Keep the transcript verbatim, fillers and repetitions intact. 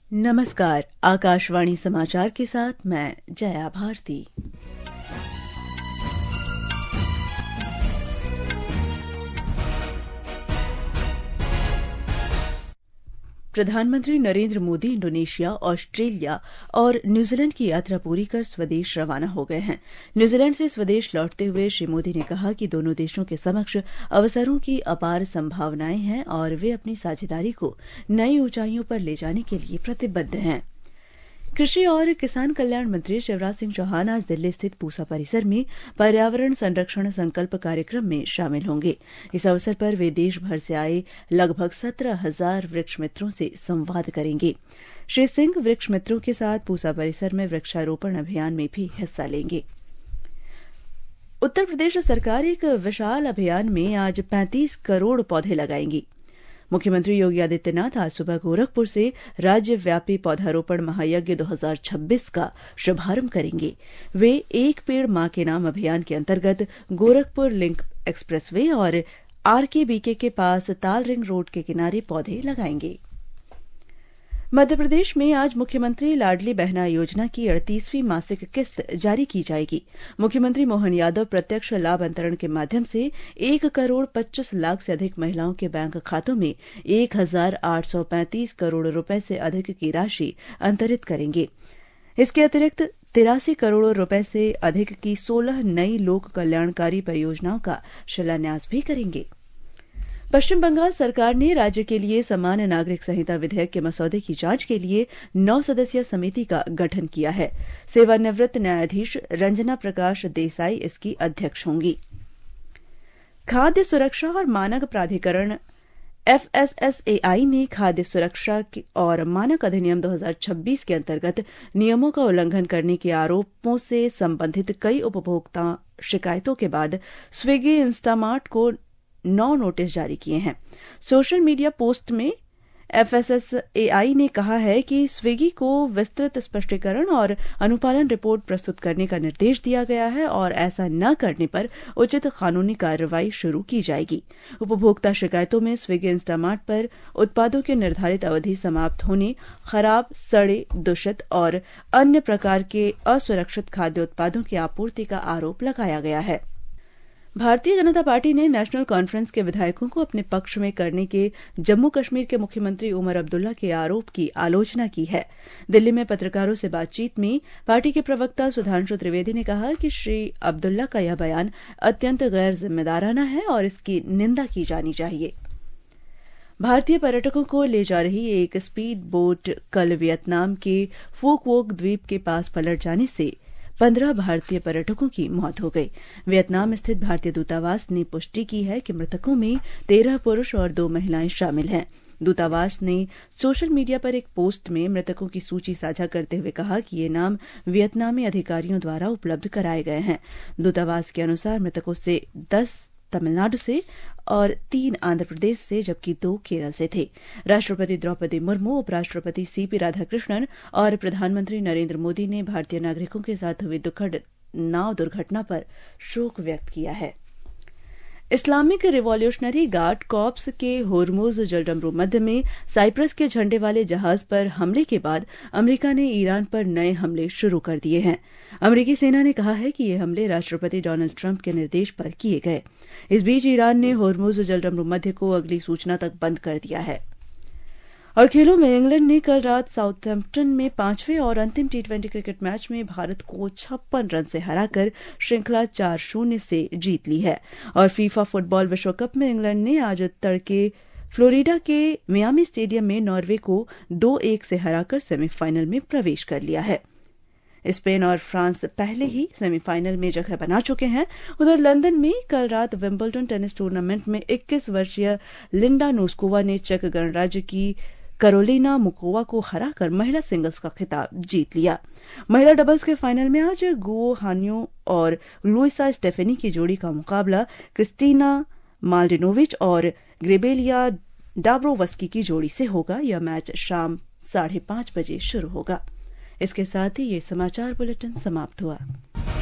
नमस्कार। आकाशवाणी समाचार के साथ मैं जया भारती। प्रधानमंत्री नरेंद्र मोदी इंडोनेशिया, ऑस्ट्रेलिया और न्यूजीलैंड की यात्रा पूरी कर स्वदेश रवाना हो गए हैं। न्यूजीलैंड से स्वदेश लौटते हुए श्री मोदी ने कहा कि दोनों देशों के समक्ष अवसरों की अपार संभावनाएं हैं और वे अपनी साझेदारी को नई ऊंचाइयों पर ले जाने के लिए प्रतिबद्ध हैं। कृषि और किसान कल्याण मंत्री शिवराज सिंह चौहान आज दिल्ली स्थित पूसा परिसर में पर्यावरण संरक्षण संकल्प कार्यक्रम में शामिल होंगे। इस अवसर पर वे देश भर से आए लगभग सत्रह हजार वृक्ष मित्रों से संवाद करेंगे। श्री सिंह वृक्ष मित्रों के साथ पूसा परिसर में वृक्षारोपण अभियान में भी हिस्सा लेंगे। उत्तर प्रदेश सरकार एक विशाल अभियान में आज पैंतीस करोड़ पौधे लगाएंगी। मुख्यमंत्री योगी आदित्यनाथ आज सुबह गोरखपुर से राज्यव्यापी पौधारोपण महायज्ञ दो हज़ार छब्बीस का शुभारंभ करेंगे। वे एक पेड़ मां के नाम अभियान के अंतर्गत गोरखपुर लिंक एक्सप्रेसवे और आरकेबीके के पास ताल रिंग रोड के किनारे पौधे लगाएंगे। मध्य प्रदेश में आज मुख्यमंत्री लाडली बहना योजना की अड़तीसवीं मासिक किस्त जारी की जाएगी। मुख्यमंत्री मोहन यादव प्रत्यक्ष लाभ अंतरण के माध्यम से एक करोड़ पच्चीस लाख से अधिक महिलाओं के बैंक खातों में एक हजार आठ सौ पैंतीस करोड़ रुपए से अधिक की राशि अंतरित करेंगे। इसके अतिरिक्त तिरासी करोड़ रुपए से अधिक की सोलह नई लोक कल्याणकारी परियोजनाओं का शिलान्यास भी करेंगे। पश्चिम बंगाल सरकार ने राज्य के लिए समान नागरिक संहिता विधेयक के मसौदे की जांच के लिए नौ सदस्यीय समिति का गठन किया है। सेवानिवृत्त न्यायाधीश रंजना प्रकाश देसाई इसकी अध्यक्ष होंगी। खाद्य सुरक्षा और मानक प्राधिकरण F S S A I ने खाद्य सुरक्षा और मानक अधिनियम दो हज़ार छब्बीस के अंतर्गत नियमों का उल्लंघन करने के आरोपों से संबंधित कई उपभोक्ता शिकायतों के बाद स्विगी इंस्टामार्ट को नौ नोटिस जारी किए हैं। सोशल मीडिया पोस्ट में F S S A I ने कहा है कि स्विगी को विस्तृत स्पष्टीकरण और अनुपालन रिपोर्ट प्रस्तुत करने का निर्देश दिया गया है और ऐसा न करने पर उचित कानूनी कार्रवाई शुरू की जाएगी। उपभोक्ता शिकायतों में स्विगी इंस्टामार्ट पर उत्पादों के निर्धारित अवधि समाप्त होने, खराब, सड़े, दूषित और अन्य प्रकार के असुरक्षित खाद्य उत्पादों की आपूर्ति का आरोप लगाया गया है। भारतीय जनता पार्टी ने नेशनल कॉन्फ्रेंस के विधायकों को अपने पक्ष में करने के जम्मू कश्मीर के मुख्यमंत्री उमर अब्दुल्ला के आरोप की आलोचना की है। दिल्ली में पत्रकारों से बातचीत में पार्टी के प्रवक्ता सुधांशु त्रिवेदी ने कहा कि श्री अब्दुल्ला का यह बयान अत्यंत गैर जिम्मेदाराना है और इसकी निंदा की जानी चाहिए। भारतीय पर्यटकों को ले जा रही एक स्पीड बोट कल वियतनाम के फुक वोक द्वीप के पास पलट जाने से पंद्रह भारतीय पर्यटकों की मौत हो गई। वियतनाम स्थित भारतीय दूतावास ने पुष्टि की है कि मृतकों में तेरह पुरुष और दो महिलाएं शामिल हैं। दूतावास ने सोशल मीडिया पर एक पोस्ट में मृतकों की सूची साझा करते हुए कहा कि ये नाम वियतनामी अधिकारियों द्वारा उपलब्ध कराए गए हैं। दूतावास के अनुसार मृतकों से दस तमिलनाडु से और तीन आंध्र प्रदेश से जबकि दो केरल से थे। राष्ट्रपति द्रौपदी मुर्मू, उपराष्ट्रपति सी पी राधाकृष्णन और प्रधानमंत्री नरेंद्र मोदी ने भारतीय नागरिकों के साथ हुई दुखद नाव दुर्घटना पर शोक व्यक्त किया है। इस्लामिक रिवॉल्यूशनरी गार्ड कॉर्प्स के होर्मुज जलडमरू मध्य में साइप्रस के झंडे वाले जहाज पर हमले के बाद अमेरिका ने ईरान पर नए हमले शुरू कर दिए हैं। अमेरिकी सेना ने कहा है कि ये हमले राष्ट्रपति डोनाल्ड ट्रंप के निर्देश पर किए गए। इस बीच ईरान ने होर्मुज जलडमरू मध्य को अगली सूचना तक बंद कर दिया है। और खेलों में इंग्लैंड ने कल रात साउथहैम्पटन में पांचवें और अंतिम टी ट्वेंटी क्रिकेट मैच में भारत को छप्पन रन से हराकर श्रृंखला चार शून्य से जीत ली है। और फीफा फुटबॉल विश्व कप में इंग्लैंड ने आज तड़के फ्लोरिडा के मियामी स्टेडियम में नॉर्वे को दो एक से हराकर सेमीफाइनल में प्रवेश कर लिया है। स्पेन और फ्रांस पहले ही सेमीफाइनल में जगह बना चुके हैं। उधर लंदन में कल रात विंबलडन टेनिस टूर्नामेंट में इक्कीस वर्षीय लिंडा नोस्कोवा ने चेक गणराज्य की कैरोलिना मुकोवा को हराकर महिला सिंगल्स का खिताब जीत लिया। महिला डबल्स के फाइनल में आज गुओ हान्यो और लुइसा स्टेफेनी की जोड़ी का मुकाबला क्रिस्टीना माल्डिनोविच और ग्रेबेलिया डाब्रोवस्की की जोड़ी से होगा। यह मैच शाम साढ़े पांच बजे शुरू होगा। इसके साथ ही ये समाचार बुलेटिन समाप्त हुआ।